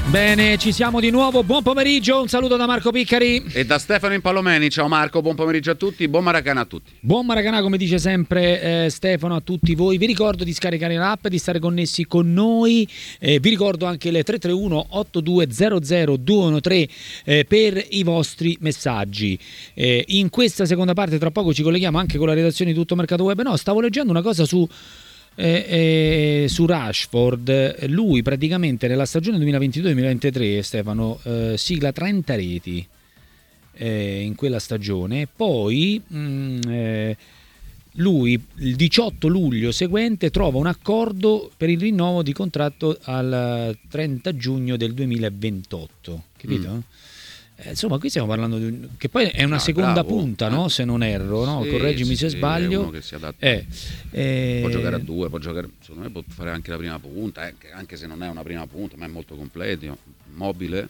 Bene, ci siamo di nuovo, buon pomeriggio, un saluto da Marco Piccari e da Stefano Impallomeni. Ciao Marco, buon pomeriggio a tutti, buon Maracanã a tutti. Buon Maracanã, come dice sempre Stefano, a tutti voi. Vi ricordo di scaricare l'app, di stare connessi con noi, vi ricordo anche le 331 8200 213 per i vostri messaggi. In questa seconda parte tra poco ci colleghiamo anche con la redazione di Tutto Mercato Web. No, stavo leggendo una cosa su Rashford. Lui praticamente nella stagione 2022-2023, Stefano, sigla 30 reti in quella stagione. Poi lui il 18 luglio seguente trova un accordo per il rinnovo di contratto al 30 giugno del 2028, capito? Insomma, qui stiamo parlando di che poi è una seconda punta, no? Se non erro, no? Sì, correggimi se sbaglio. È uno che si adatta. Può giocare a due, secondo me può fare anche la prima punta, anche se non è una prima punta, ma è molto completo, mobile.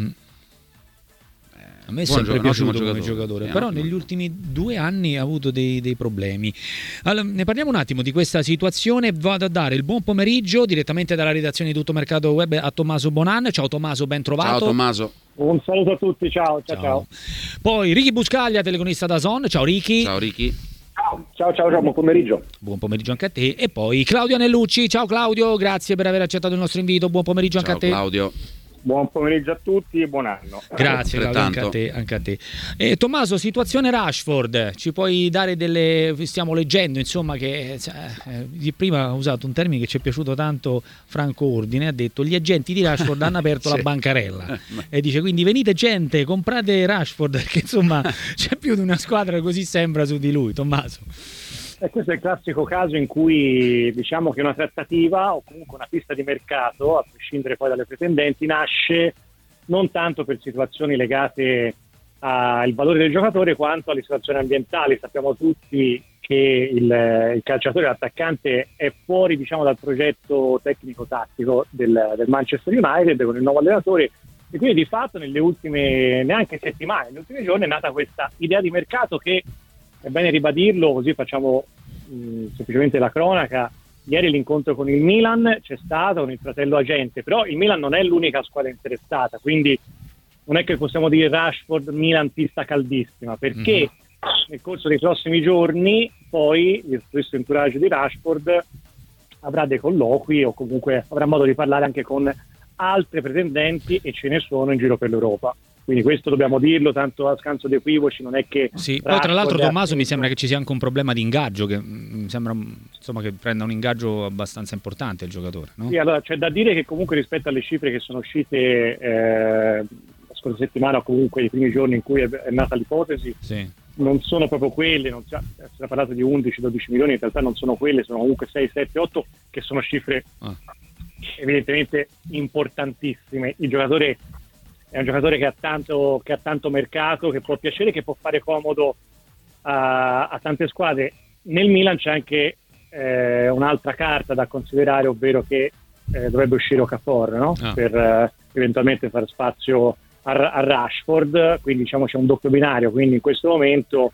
A me è sempre piaciuto come giocatore, però negli ultimi 2 anni ha avuto dei problemi. Allora, ne parliamo un attimo di questa situazione. Vado a dare il buon pomeriggio direttamente dalla redazione di Tutto Mercato Web a Tommaso Bonan. Ciao Tommaso, ben trovato. Ciao Tommaso. Un saluto a tutti, ciao. Poi Ricky Buscaglia, telefonista da Zon. Ciao Ricky. Ciao Ricky. Ciao, buon pomeriggio. Buon pomeriggio anche a te. E poi Claudio Anellucci. Ciao Claudio, grazie per aver accettato il nostro invito. Buon pomeriggio anche a te. Ciao Claudio. Buon pomeriggio a tutti e buon anno. Grazie Claudio, anche a te. Tommaso, situazione Rashford, ci puoi dare stiamo leggendo insomma che prima ha usato un termine che ci è piaciuto tanto, Franco Ordine, ha detto gli agenti di Rashford hanno aperto la bancarella e dice quindi venite gente, comprate Rashford, perché insomma c'è più di una squadra, così sembra, su di lui. Tommaso. Questo è il classico caso in cui diciamo che una trattativa o comunque una pista di mercato, a prescindere poi dalle pretendenti, nasce non tanto per situazioni legate al valore del giocatore quanto alle situazioni ambientali. Sappiamo tutti che il calciatore, l'attaccante, è fuori diciamo dal progetto tecnico-tattico del Manchester United con il nuovo allenatore, e quindi di fatto nelle ultime neanche settimane, negli ultimi giorni è nata questa idea di mercato che, è bene ribadirlo, così facciamo semplicemente la cronaca. Ieri l'incontro con il Milan c'è stato con il fratello agente, però il Milan non è l'unica squadra interessata, quindi non è che possiamo dire Rashford Milan pista caldissima, perché nel corso dei prossimi giorni poi questo entourage di Rashford avrà dei colloqui o comunque avrà modo di parlare anche con altre pretendenti, e ce ne sono in giro per l'Europa. Quindi questo dobbiamo dirlo, tanto a scanso di equivoci, non è che... Sì, poi tra l'altro Tommaso mi sembra che ci sia anche un problema di ingaggio, che mi sembra insomma che prenda un ingaggio abbastanza importante il giocatore, no? Sì, allora c'è da dire che comunque rispetto alle cifre che sono uscite la scorsa settimana, o comunque i primi giorni in cui è nata l'ipotesi, non sono proprio quelle, si è parlato di 11-12 milioni, in realtà non sono quelle, sono comunque 6, 7, 8, che sono cifre evidentemente importantissime. Il giocatore è un giocatore che ha tanto mercato, che può piacere, che può fare comodo a tante squadre. Nel Milan c'è anche un'altra carta da considerare, ovvero che dovrebbe uscire Okafor, no? Per eventualmente fare spazio a Rashford, quindi diciamo c'è un doppio binario, quindi in questo momento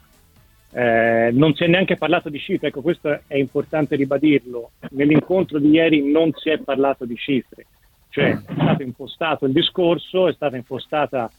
non si è neanche parlato di cifre. Ecco, questo è importante ribadirlo. Nell'incontro di ieri non si è parlato di cifre, cioè è stato impostato il discorso, è stata impostata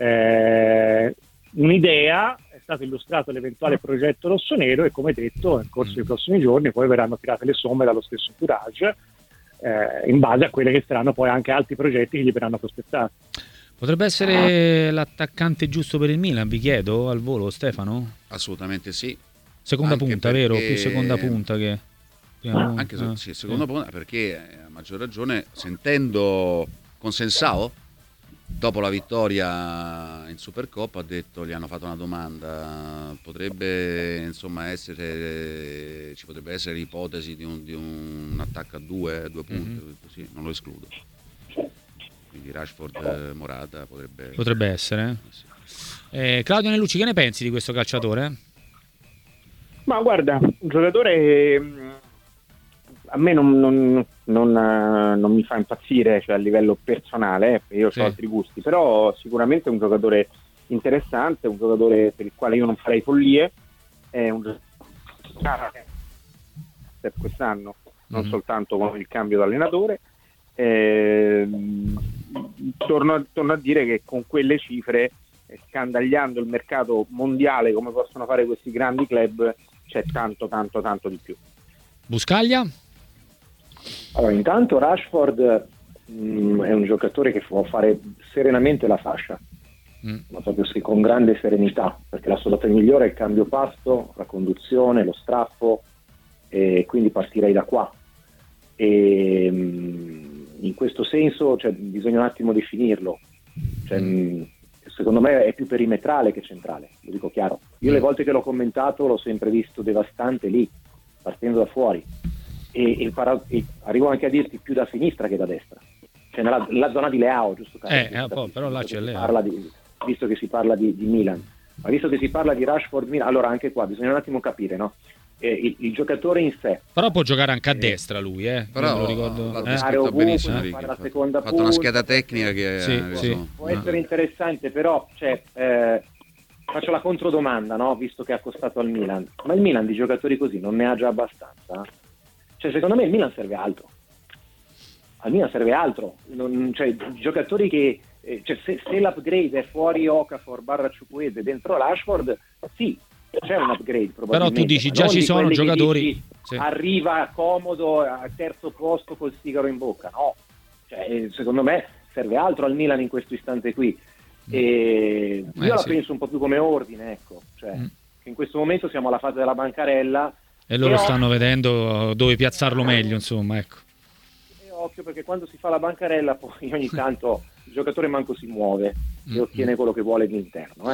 un'idea, è stato illustrato l'eventuale progetto rossonero, e come detto nel corso dei prossimi giorni poi verranno tirate le somme dallo stesso entourage in base a quelle che saranno poi anche altri progetti che gli verranno prospettati. Potrebbe essere l'attaccante giusto per il Milan, vi chiedo al volo, Stefano? Assolutamente sì. Seconda anche punta, perché... vero? Più seconda punta che... Anche se sì, seconda punta, perché a maggior ragione, sentendo Consensao dopo la vittoria in Supercoppa, ha detto, gli hanno fatto una domanda, potrebbe insomma essere, ci potrebbe essere l'ipotesi di un attacco a due punte, sì, non lo escludo. Quindi Rashford Morata potrebbe essere. Sì. Claudio Anellucci, che ne pensi di questo calciatore? Ma guarda, un giocatore a me non mi fa impazzire, cioè a livello personale, io ho altri gusti, però sicuramente è un giocatore interessante, un giocatore per il quale io non farei follie, è un giocatore per quest'anno, non soltanto con il cambio d'allenatore. torno a dire che con quelle cifre, scandagliando il mercato mondiale come possono fare questi grandi club, c'è tanto di più. Buscaglia? Allora, intanto Rashford è un giocatore che può fare serenamente la fascia, ma proprio con grande serenità, perché la sua data migliore è il cambio pasto, la conduzione, lo strappo, e quindi partirei da qua. E in questo senso bisogna un attimo definirlo, secondo me è più perimetrale che centrale, lo dico chiaro. Io le volte che l'ho commentato l'ho sempre visto devastante lì, partendo da fuori, e arrivo anche a dirti più da sinistra che da destra, cioè nella zona di Leao, giusto? Però là c'è Leao. Visto che si parla di Milan, ma visto che si parla di Rashford Milan, allora anche qua bisogna un attimo capire, no? Il giocatore in sé, però può giocare anche a destra lui, però me lo ricordo, l'ha descritto benissimo, ha fatto una scheda tecnica che può essere interessante, però faccio la controdomanda, no? Visto che ha costato al Milan, ma il Milan di giocatori così non ne ha già abbastanza? Cioè, secondo me il Milan serve altro. Al Milan serve altro, giocatori che se l'upgrade è fuori Okafor / Chukwueze dentro Rashford, sì, c'è un upgrade probabilmente. Però tu dici già ci sono giocatori, arriva comodo al terzo posto col sigaro in bocca, no? Secondo me serve altro al Milan in questo istante qui. E io la penso un po' più come ordine, ecco, che in questo momento siamo alla fase della bancarella e loro stanno vedendo dove piazzarlo meglio, insomma, ecco. E occhio, perché quando si fa la bancarella poi ogni tanto il giocatore manco si muove e ottiene quello che vuole all'interno,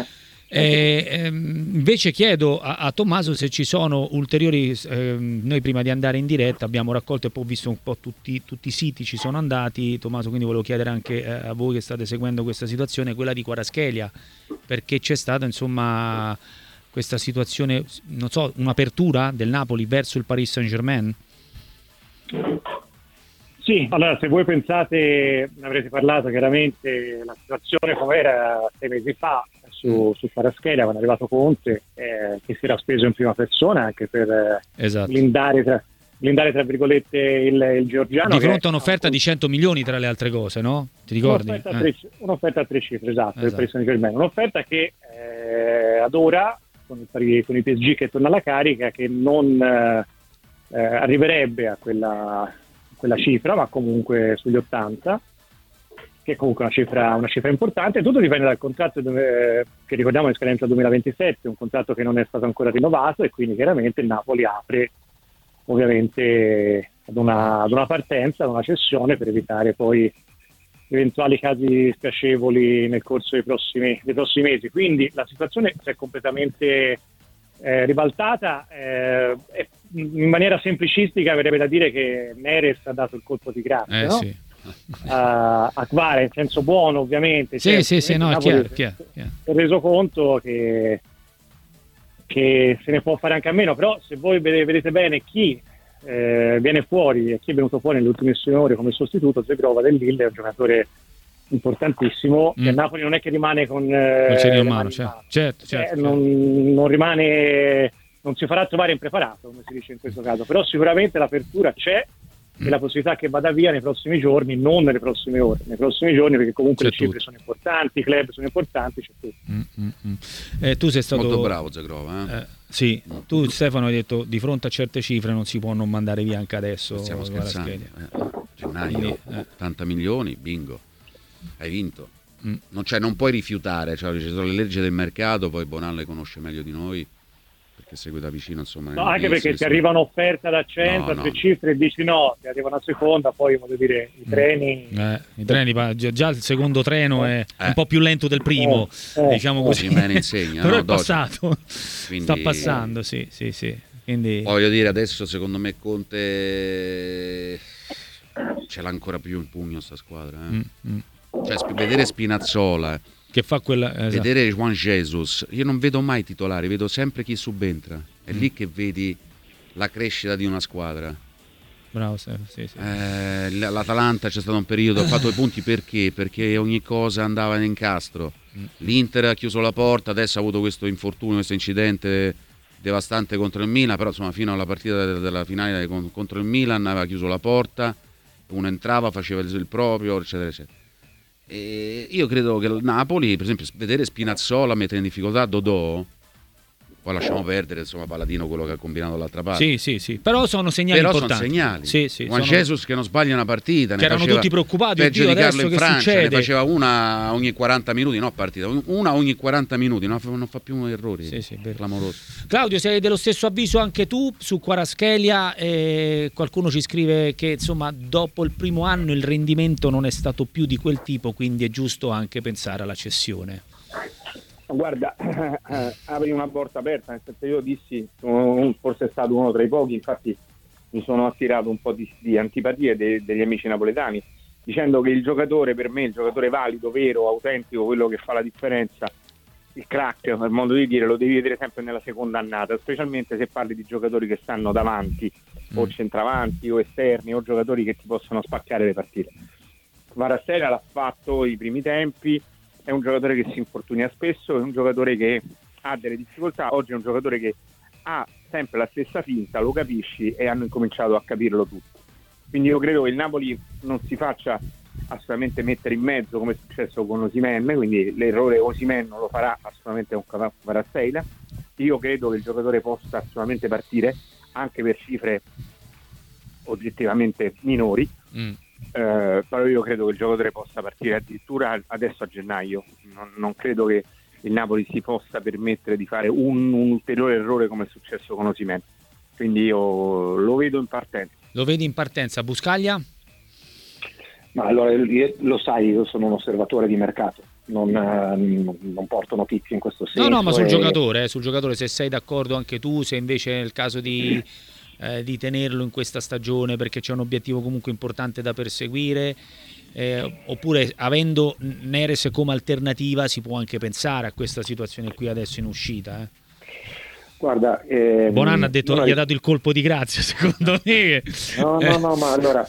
invece chiedo a Tommaso se ci sono ulteriori, noi prima di andare in diretta abbiamo raccolto e poi visto un po' tutti i siti ci sono andati, Tommaso, quindi volevo chiedere anche a voi che state seguendo questa situazione, quella di Kvaratskhelia, perché c'è stata insomma questa situazione, non so, un'apertura del Napoli verso il Paris Saint-Germain? Sì, allora se voi pensate, ne avrete parlato chiaramente, la situazione come era 6 mesi fa su Kvaratskhelia, quando è arrivato Conte, che si era speso in prima persona anche per blindare tra virgolette il georgiano. Di fronte a un'offerta di 100 milioni tra le altre cose, no? Ti ricordi? Un'offerta a 3 cifre, esatto. Per Paris Saint-Germain. Un'offerta che ad ora, con il PSG che torna alla carica, che non arriverebbe a quella cifra, ma comunque sugli 80, che è comunque una cifra importante. Tutto dipende dal contratto che ricordiamo è in scadenza 2027, un contratto che non è stato ancora rinnovato, e quindi chiaramente il Napoli apre ovviamente ad una partenza, ad una cessione, per evitare poi eventuali casi spiacevoli nel corso dei prossimi mesi. Quindi la situazione si è completamente ribaltata. In maniera semplicistica verrebbe da dire che Neres ha dato il colpo di grazia, no? Sì. A Kvara, in senso buono ovviamente. Sì, no, è chiaro. Ho reso conto che se ne può fare anche a meno, però se voi vedete bene chi viene fuori e chi è venuto fuori nelle ultimissime ore come sostituto, Zegrova del Lille è un giocatore importantissimo, che Napoli non è che rimane con il cerino in mano, certo. Non rimane, non si farà trovare impreparato, come si dice in questo caso, però sicuramente l'apertura c'è e la possibilità che vada via nei prossimi giorni, non nelle prossime ore, nei prossimi giorni, perché comunque c'è le cifre sono importanti, i club sono importanti, c'è tutto. Tu sei stato molto bravo Zegrova, sì, tu Stefano hai detto di fronte a certe cifre non si può non mandare via anche adesso. Stiamo scherzando, gennaio, 80 milioni, bingo, hai vinto. Non puoi rifiutare, ci sono le leggi del mercato, poi Bonanno le conosce meglio di noi perché segue da vicino, insomma. No, anche perché ti arriva un'offerta da 100 a 3 cifre e dici no, ti arriva una seconda, poi voglio dire i treni già il secondo treno è un po' più lento del primo, diciamo così. Insegna, però no? è passato. Quindi, sta passando, sì. Quindi voglio dire, adesso secondo me Conte ce l'ha ancora più in pugno sta squadra, Cioè, vedere Spinazzola che fa quella, vedere Juan Jesus, io non vedo mai titolari, vedo sempre chi subentra, è lì che vedi la crescita di una squadra. Bravo, sì. L'Atalanta c'è stato un periodo, ha fatto i punti perché ogni cosa andava in incastro. L'Inter ha chiuso la porta, adesso ha avuto questo infortunio, questo incidente devastante contro il Milan, però insomma fino alla partita della finale contro il Milan aveva chiuso la porta, uno entrava, faceva il proprio, eccetera eccetera. io credo che il Napoli, per esempio, vedere Spinazzola mettere in difficoltà Dodò, poi lasciamo perdere, insomma, Paladino, quello che ha combinato dall'altra parte. Sì, però sono segnali importanti. Sono segnali. Sì, Juan Jesus che non sbaglia una partita, che erano tutti preoccupati, peggio di Carlo in che Francia, succede? ne faceva una ogni 40 minuti, no partita, una ogni 40 minuti, non fa più errori. Sì, clamoroso. Claudio, sei dello stesso avviso anche tu su Kvaratskhelia? Qualcuno ci scrive che insomma dopo il primo anno il rendimento non è stato più di quel tipo, quindi è giusto anche pensare alla cessione. Guarda, apri una porta aperta, nel senso, io dissi, forse è stato uno tra i pochi, infatti mi sono attirato un po' di antipatie degli amici napoletani, dicendo che il giocatore, per me, il giocatore valido, vero, autentico, quello che fa la differenza, il crack, per modo di dire, lo devi vedere sempre nella seconda annata, specialmente se parli di giocatori che stanno davanti, o centravanti, o esterni, o giocatori che ti possono spaccare le partite. Kvaratskhelia l'ha fatto i primi tempi, è un giocatore che si infortunia spesso, è un giocatore che ha delle difficoltà, oggi è un giocatore che ha sempre la stessa finta, lo capisci, e hanno incominciato a capirlo tutti. Quindi io credo che il Napoli non si faccia assolutamente mettere in mezzo come è successo con Osimhen, quindi l'errore Osimhen non lo farà assolutamente con Kvaratskhelia. Io credo che il giocatore possa assolutamente partire anche per cifre oggettivamente minori. Però io credo che il giocatore possa partire addirittura adesso a gennaio. Non credo che il Napoli si possa permettere di fare un ulteriore errore come è successo con Osimhen, quindi io lo vedo in partenza. Lo vedi in partenza? Buscaglia? Ma allora, lo sai, io sono un osservatore di mercato, non porto notizie in questo senso. No, ma sul giocatore, se sei d'accordo anche tu, se invece è il caso di tenerlo in questa stagione perché c'è un obiettivo comunque importante da perseguire, oppure avendo Neres come alternativa si può anche pensare a questa situazione qui adesso in uscita. Guarda, Bonanno ha detto, gli ha dato il colpo di grazia, secondo me. No, ma allora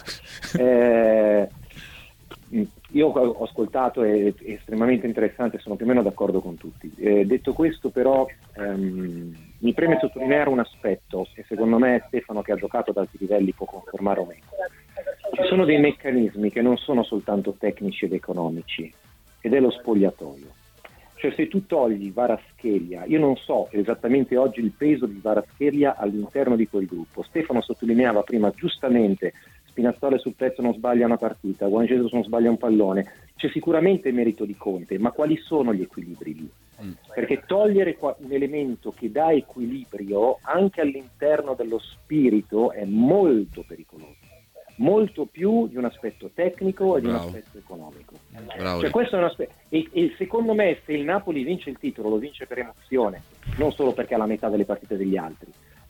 io ho ascoltato, è estremamente interessante, sono più o meno d'accordo con tutti. Detto questo, però, mi preme sottolineare un aspetto, e secondo me Stefano, che ha giocato ad alti livelli, può confermare o meno. Ci sono dei meccanismi che non sono soltanto tecnici ed economici, ed è lo spogliatoio. Cioè, se tu togli Kvaratskhelia, io non so esattamente oggi il peso di Kvaratskhelia all'interno di quel gruppo. Stefano sottolineava prima giustamente, Spinazzola sul pezzo non sbaglia una partita, Juan Jesus non sbaglia un pallone, c'è sicuramente merito di Conte, ma quali sono gli equilibri lì? Perché togliere un elemento che dà equilibrio anche all'interno dello spirito è molto pericoloso, molto più di un aspetto tecnico e di un aspetto economico. Cioè, questo è un aspetto, e secondo me, se il Napoli vince il titolo, lo vince per emozione, non solo perché ha la metà delle partite degli altri,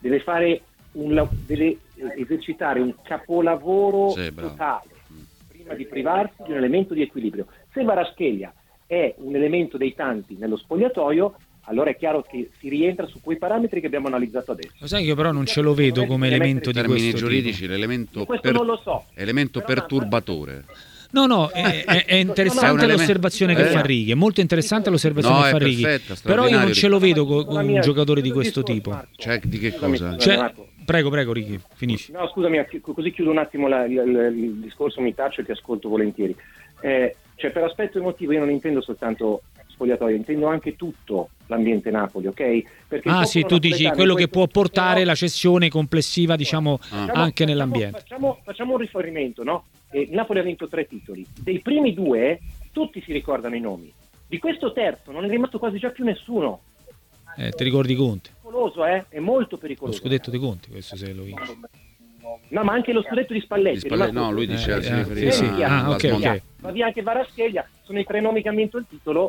deve esercitare un capolavoro totale prima di privarsi di un elemento di equilibrio. Se Kvaratskhelia è un elemento dei tanti nello spogliatoio, allora è chiaro che si rientra su quei parametri che abbiamo analizzato adesso. Lo sai che io però non ce lo vedo come elemento di questo tipo. Giuridici, l'elemento non lo so. Elemento perturbatore. No, è interessante l'osservazione che fa Righi, è molto interessante l'osservazione che fa Righi, però io non ce lo vedo con un giocatore di questo tipo. Cioè, di che cosa? Prego Righi, finisci. No, scusami, così chiudo un attimo il discorso, mi taccio e ti ascolto volentieri. Cioè, per aspetto emotivo io non intendo soltanto spogliatoio, intendo anche tutto l'ambiente Napoli, ok? Perché sì, tu dici quello che può portare la cessione complessiva, diciamo, anche nell'ambiente. Facciamo un riferimento, no? Il Napoli ha vinto 3 titoli. Dei primi 2 tutti si ricordano i nomi. Di questo terzo non è rimasto quasi già più nessuno. Ti ricordi Conte? È molto pericoloso. Lo scudetto di Conte, questo se lo vince. No, ma anche lo scudetto di Spalletti. No, lui diceva si riferiva ok. Ma via anche Kvaratskhelia, sono i 3 nomi che hanno vinto il titolo.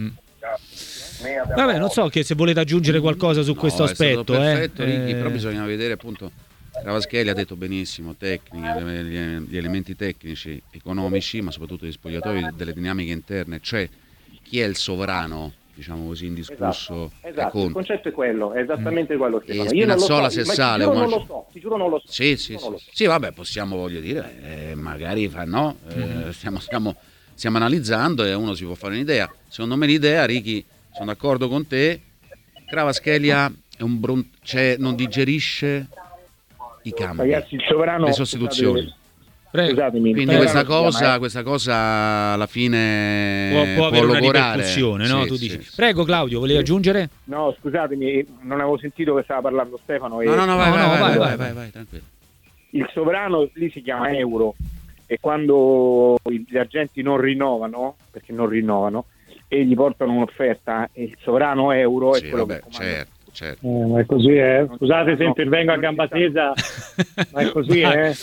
Vabbè, non so che se volete aggiungere qualcosa su questo aspetto. Perfetto, Righi, però bisogna vedere appunto. Kvaratskhelia ha detto benissimo, tecnica, gli elementi tecnici, economici, ma soprattutto gli spogliatoi, delle dinamiche interne, cioè chi è il sovrano, diciamo così, indiscusso. Esatto. Il concetto è quello, è esattamente quello. E Spinazzola se sale, ti giuro non lo so. Sì, vabbè, possiamo, voglio dire, magari stiamo analizzando e uno si può fare un'idea. Secondo me l'idea, Righi, sono d'accordo con te, Kvaratskhelia è non digerisce i cambi, ragazzi, il sovrano, le sostituzioni. Scusatemi, quindi questa cosa alla fine può avere una logorare. ripercussione, no? Sì, Tu dici. sì. Prego Claudio, volevi aggiungere? No, scusatemi, non avevo sentito che stava parlando Stefano. No, vai, tranquillo. Il sovrano lì si chiama euro, e quando gli agenti non rinnovano, perché non rinnovano, e gli portano un'offerta, e il sovrano euro è quello che comanda. Certo. Ma è così, scusate se intervengo a gamba tesa, ma è così,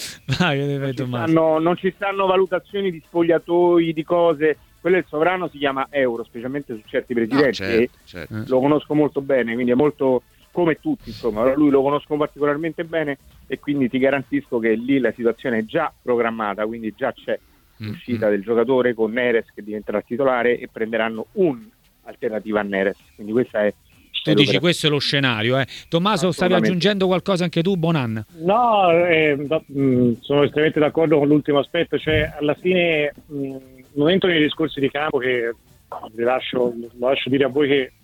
non ci stanno valutazioni di spogliatoi, di cose. Quello è il sovrano, si chiama euro, specialmente su certi presidenti, certo. Lo conosco molto bene, quindi è molto come tutti, insomma, lui lo conosco particolarmente bene, e quindi ti garantisco che lì la situazione è già programmata, quindi già c'è l'uscita del giocatore con Neres che diventerà titolare, e prenderanno un'alternativa a Neres, quindi questa è. Tu dici questo è lo scenario, Tommaso, stavi aggiungendo qualcosa anche tu, Bonan? No, sono estremamente d'accordo con l'ultimo aspetto, cioè alla fine non entro nei discorsi di campo, che lo lascio dire a voi che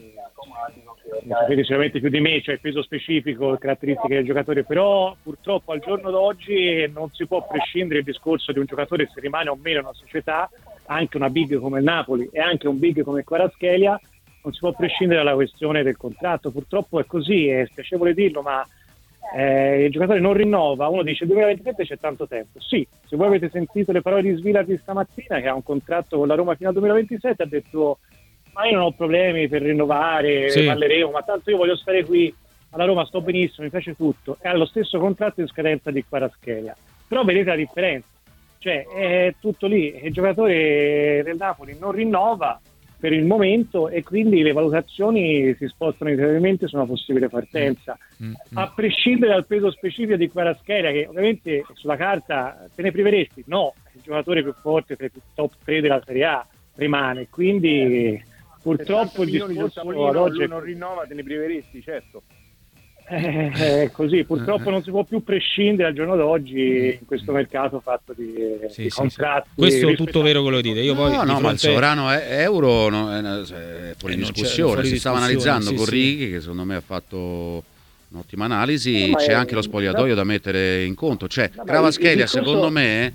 ne sapete sicuramente più di me, cioè peso specifico, caratteristiche del giocatore, però purtroppo al giorno d'oggi non si può prescindere il discorso di un giocatore se rimane o meno in una società, anche una big come il Napoli e anche un big come Kvaratskhelia. Non si può prescindere dalla questione del contratto, purtroppo è così, è spiacevole dirlo, ma il giocatore non rinnova. Uno dice 2027 c'è tanto tempo. Sì, se voi avete sentito le parole di Svilati stamattina, che ha un contratto con la Roma fino al 2027, ha detto: ma io non ho problemi per rinnovare, parleremo, ma tanto io voglio stare qui alla Roma, sto benissimo, mi piace tutto. E ha lo stesso contratto in scadenza di Kvaratskhelia. Però vedete la differenza, cioè è tutto lì, il giocatore del Napoli non rinnova per il momento, e quindi le valutazioni si spostano inevitabilmente su una possibile partenza, a prescindere dal peso specifico di Kvaratskhelia, che ovviamente sulla carta te ne priveresti, no, il giocatore più forte tra i top 3 della Serie A rimane, quindi purtroppo il discorso ad oggi non rinnova, te ne priveresti, certo. È così, purtroppo non si può più prescindere al giorno d'oggi in questo mercato fatto di contratti. Questo è tutto vero quello che dite. Io poi ma il sovrano euro è fuori discussione. Si stava analizzando con Righi, che secondo me ha fatto un'ottima analisi. C'è anche lo spogliatoio da mettere in conto. Cioè, Kvaratskhelia secondo me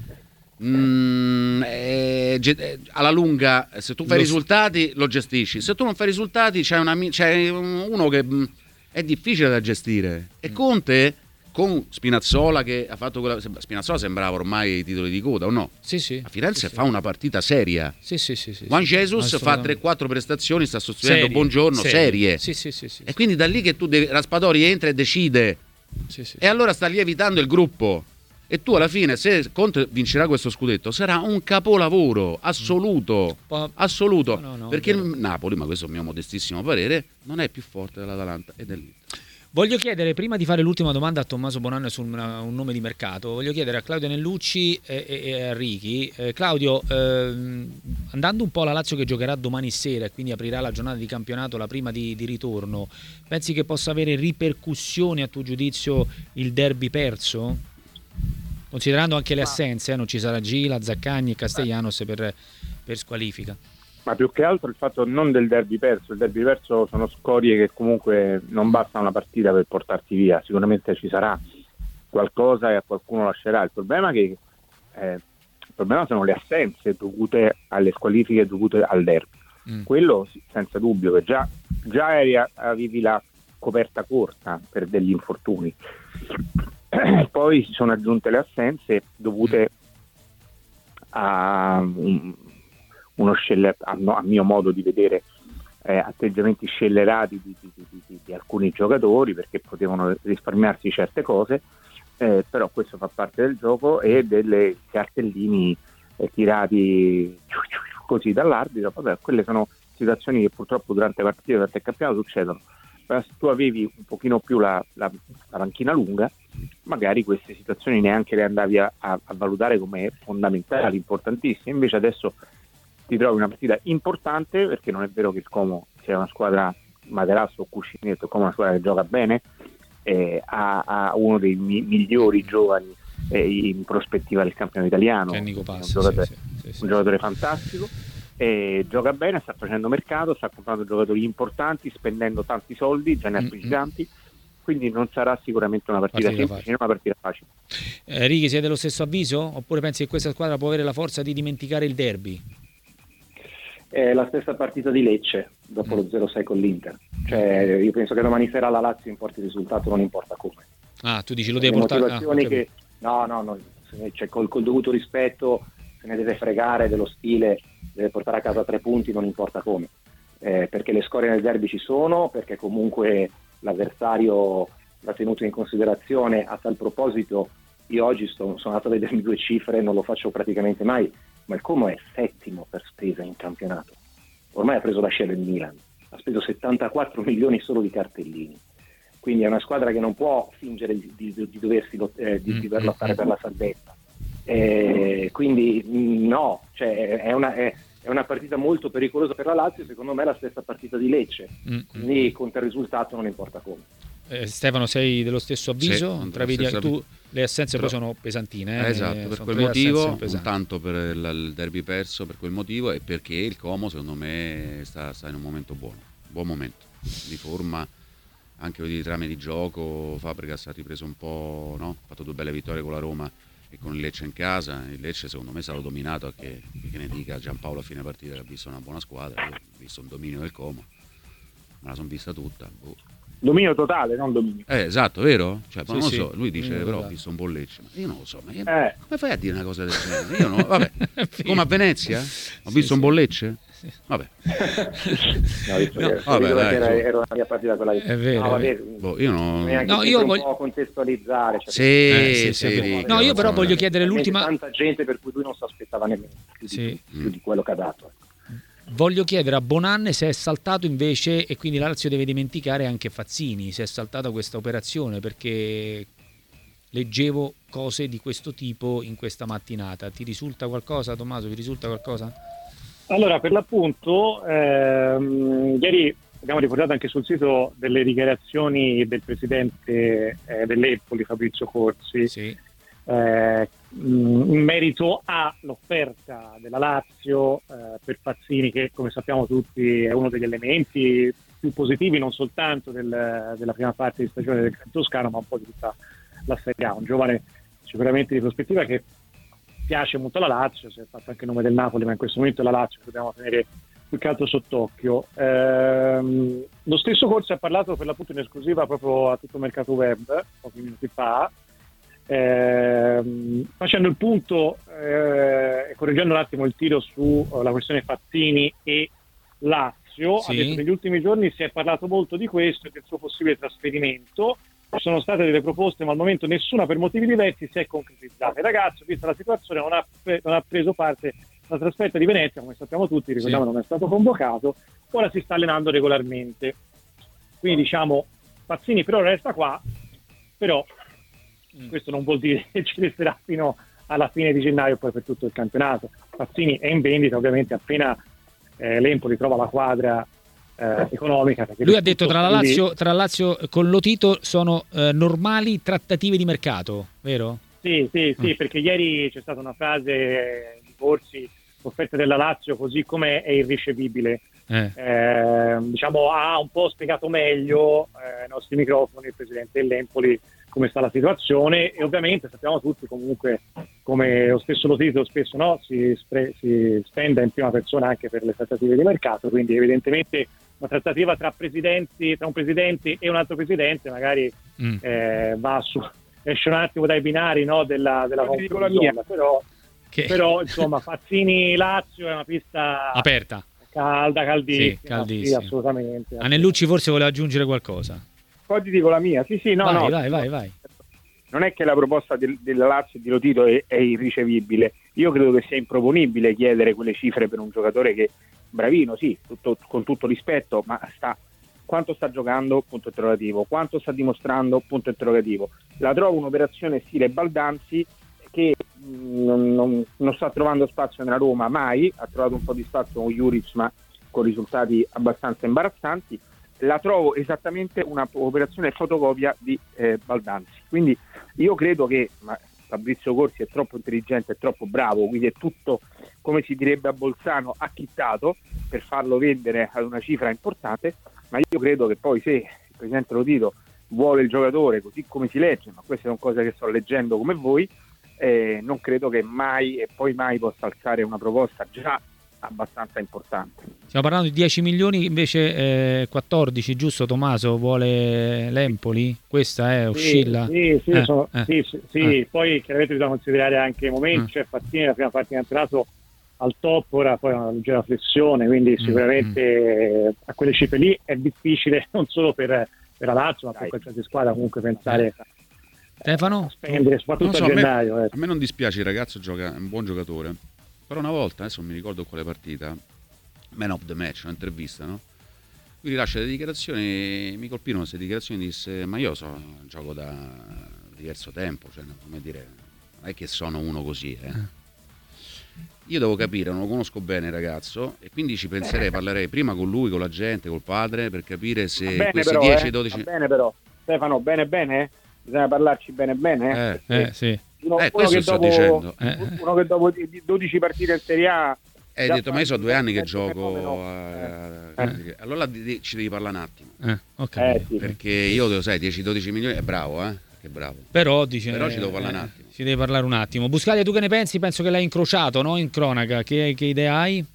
alla lunga, se tu fai risultati lo gestisci, se tu non fai risultati c'è uno che è difficile da gestire. E Conte con Spinazzola, che ha fatto quella. Spinazzola sembrava ormai i titoli di coda, o no? Sì. A Firenze fa una partita seria. Sì. Juan Jesus fa 3-4 prestazioni, sta sostituendo Buongiorno, serie. Sì. E quindi da lì che Raspadori entra e decide. E allora sta lievitando il gruppo. E tu alla fine, se Conte vincerà questo scudetto, sarà un capolavoro assoluto. No, perché il Napoli, ma questo è il mio modestissimo parere, non è più forte dell'Atalanta e dell'Inter. Voglio chiedere, prima di fare l'ultima domanda a Tommaso Bonanno su un nome di mercato, voglio chiedere a Claudio Nellucci e a Righi. Claudio, andando un po' alla Lazio che giocherà domani sera e quindi aprirà la giornata di campionato, la prima di ritorno, pensi che possa avere ripercussioni a tuo giudizio il derby perso? Considerando anche le assenze, non ci sarà Gila, Zaccagni e Castellanos per squalifica. Ma più che altro il fatto non del derby perso. Il derby perso sono scorie che comunque non basta una partita per portarti via. Sicuramente ci sarà qualcosa e a qualcuno lascerà. Il problema sono le assenze dovute alle squalifiche, dovute al derby. Quello senza dubbio, che già avevi la coperta corta per degli infortuni. Poi si sono aggiunte le assenze dovute a a mio modo di vedere atteggiamenti scellerati di alcuni giocatori, perché potevano risparmiarsi certe cose, però questo fa parte del gioco, e delle cartellini tirati così dall'arbitro. Vabbè, quelle sono situazioni che purtroppo durante le partite del campionato succedono. Se tu avevi un pochino più la panchina lunga, magari queste situazioni neanche le andavi a valutare come fondamentali, importantissime. Invece adesso ti trovi una partita importante, perché non è vero che il Como sia una squadra materasso o cuscinetto, come una squadra che gioca bene, ha uno dei migliori giovani in prospettiva del campionato italiano, che è Nico Passi, un giocatore fantastico. Gioca bene, sta facendo mercato, sta comprando giocatori importanti, spendendo tanti soldi, già ne ha giganti, quindi non sarà sicuramente una partita semplice, una partita facile. Righi, siete dello stesso avviso? Oppure pensi che questa squadra può avere la forza di dimenticare il derby? È la stessa partita di Lecce dopo lo 0-6 con l'Inter. Cioè, io penso che domani sera la Lazio importi il risultato, non importa come. Tu dici lo deve portare... motivazioni che no, cioè, col dovuto rispetto se ne deve fregare dello stile, deve portare a casa 3 punti, non importa come. Perché le scorie nel derby ci sono, perché comunque l'avversario va tenuto in considerazione. A tal proposito io oggi sono andato a vedermi 2 cifre, non lo faccio praticamente mai, ma il Como è 7° per spesa in campionato, ormai ha preso la scia del Milan, ha speso 74 milioni solo di cartellini, quindi è una squadra che non può fingere di dover lottare per la salvezza, quindi no, cioè è una partita molto pericolosa per la Lazio, secondo me è la stessa partita di Lecce, quindi conta il risultato, non importa come. Stefano, sei dello stesso avviso? Sì, tu, le assenze poi sono pesantine. Esatto, per quel motivo, non tanto per il derby perso, per quel motivo, e perché il Como secondo me sta in un momento buon momento di forma, anche di trame di gioco. Fabregas ha ripreso un po', no? Ha fatto 2 belle vittorie con la Roma e con il Lecce in casa. Il Lecce secondo me è stato dominato, che ne dica Giampaolo a fine partita, che ha visto una buona squadra. Io ho visto un dominio del Como, me la sono vista tutta. Dominio totale, non dominio. Esatto, vero? Cioè, non lo so, lui dice però totale. Ho visto un buon Lecce, ma io non lo so, ma come fai a dire una cosa del genere? Io no, vabbè, come a Venezia? Ho visto un buon Lecce? Vabbè. Era una mia partita quella di... È vero. Io non... io voglio un po' contestualizzare. No, io però voglio chiedere l'ultima... Tanta gente per cui lui non si aspettava nemmeno più di quello che ha dato. Voglio chiedere a Bonanne se è saltato invece, e quindi la Lazio deve dimenticare anche Fazzini, se è saltata questa operazione, perché leggevo cose di questo tipo in questa mattinata. Ti risulta qualcosa, Tommaso? Vi risulta qualcosa? Allora, per l'appunto, ieri abbiamo riportato anche sul sito delle dichiarazioni del presidente dell'Empoli, Fabrizio Corsi, in merito all'offerta della Lazio per Fazzini, che come sappiamo tutti è uno degli elementi più positivi non soltanto della prima parte di stagione del Toscano, ma un po' di tutta la Serie A. Un giovane sicuramente di prospettiva che piace molto alla Lazio, si è fatto anche il nome del Napoli, ma in questo momento è la Lazio che dobbiamo tenere più che altro sott'occhio. Lo stesso Corsi ha parlato per l'appunto in esclusiva proprio a tutto Mercato Web pochi minuti fa, facendo il punto e correggendo un attimo il tiro sulla questione Fazzini e Lazio. Ha detto che negli ultimi giorni si è parlato molto di questo e del suo possibile trasferimento. Ci sono state delle proposte, ma al momento nessuna per motivi diversi si è concretizzata. Il ragazzo, vista la situazione, non ha preso parte alla trasferta di Venezia, come sappiamo tutti, ricordiamo non è stato convocato, ora si sta allenando regolarmente. Quindi diciamo, Fazzini però resta qua, però questo non vuol dire che ci resterà fino alla fine di gennaio poi per tutto il campionato. Fazzini è in vendita, ovviamente appena l'Empoli trova la quadra economica. Lui ha detto tra la Lazio con Lotito sono normali trattative di mercato, vero? Sì, perché ieri c'è stata una frase di Corsi: l'offerta della Lazio così come è irricevibile. Diciamo ha un po' spiegato meglio ai nostri microfoni il presidente dell'Empoli come sta la situazione, e ovviamente sappiamo tutti comunque come lo stesso Lotito spesso si spenda in prima persona anche per le trattative di mercato, quindi evidentemente una trattativa tra un presidente e un altro presidente magari esce un attimo dai binari, no, della confusione, però insomma Fazzini Lazio è una pista aperta, caldissima. Sì, assolutamente. Anellucci forse voleva aggiungere qualcosa. Poi ti dico la mia. Vai. Non è che la proposta della Lazio e di Lotito è irricevibile. Io credo che sia improponibile chiedere quelle cifre per un giocatore che bravino, sì, con tutto rispetto, ma quanto sta giocando? Punto interrogativo. Quanto sta dimostrando? Punto interrogativo. La trovo un'operazione stile Baldanzi che non sta trovando spazio nella Roma mai, ha trovato un po' di spazio con Juric ma con risultati abbastanza imbarazzanti. La trovo esattamente una operazione fotocopia di Baldanzi, quindi io credo che Fabrizio Corsi è troppo intelligente, è troppo bravo, quindi è tutto, come si direbbe a Bolzano, acchittato per farlo vendere ad una cifra importante, ma io credo che poi se il presidente Lotito vuole il giocatore, così come si legge, ma queste sono cose che sto leggendo come voi, non credo che mai e poi mai possa alzare una proposta già abbastanza importante. Stiamo parlando di 10 milioni, invece 14, giusto Tommaso? Vuole l'Empoli? Questa oscilla? Sì. Poi chiaramente bisogna considerare anche i momenti, cioè Fazzini la prima parte di campionato al top, ora poi una leggera flessione, quindi sicuramente a quelle cifre lì è difficile non solo per la Lazio, ma per qualsiasi squadra comunque pensare Stefano? a spendere, soprattutto a gennaio. A me non dispiace, il ragazzo è un buon giocatore, però una volta, adesso non mi ricordo quale partita, man of the match, un'intervista, no? Lui rilascia le dichiarazioni, mi colpirono queste dichiarazioni, disse ma io gioco da diverso tempo, cioè come dire, non è che sono uno così, Io devo capire, non lo conosco bene il ragazzo e quindi ci penserei, parlerei prima con lui, con la gente, col padre, per capire se questi 10-12... Va bene però, Stefano, bene? Bisogna parlarci bene? Sì. Questo sto dicendo. Uno che dopo 12 partite in Serie A... Hai detto, ma io sono 2 anni che gioco... Allora ci devi parlare un attimo. Sì. Perché io, lo sai, 10-12 milioni è bravo, che bravo. Però ci devo parlare un attimo. Ci devi parlare un attimo. Buscaglia, tu che ne pensi? Penso che l'hai incrociato, no? In cronaca. Che idea hai?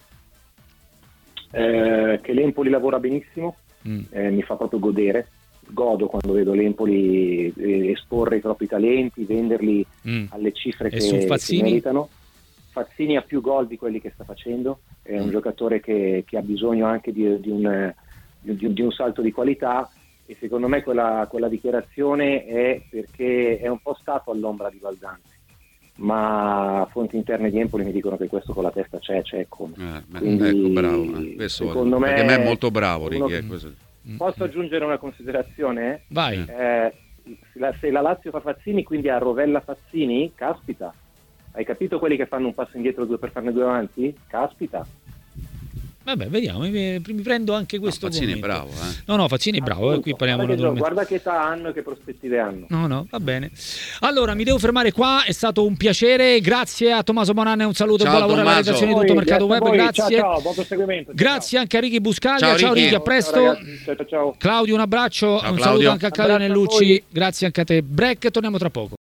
Che l'Empoli lavora benissimo, mi fa proprio godere. Godo quando vedo l'Empoli esporre i propri talenti, venderli alle cifre che meritano. Fazzini ha più gol di quelli che sta facendo, è un giocatore che ha bisogno anche di un salto di qualità, e secondo me quella dichiarazione è perché è un po' stato all'ombra di Baldanzi, ma fonti interne di Empoli mi dicono che questo con la testa c'è come. Ecco, bravo. Secondo me, perché me è molto bravo. Posso aggiungere una considerazione? Vai. Se la Lazio fa Fazzini, quindi a Rovella Fazzini, caspita. Hai capito quelli che fanno un passo indietro per farne 2 avanti? Caspita. Vabbè, vediamo, mi prendo anche questo. Fazzini è bravo, No, Fazzini è bravo, qui parliamo guarda che età hanno e che prospettive hanno. No, va bene. Allora, mi devo fermare qua, è stato un piacere, grazie a Tommaso Bonanno, un saluto e buon lavoro alla redazione di Tutto Mercato Web, grazie. Ciao, buon proseguimento. Grazie anche a Ricky Buscaglia, ciao Ricky, a presto. Ciao. Claudio, un abbraccio, un Claudio. saluto anche a Claudio Nellucci, grazie anche a te. Break, torniamo tra poco.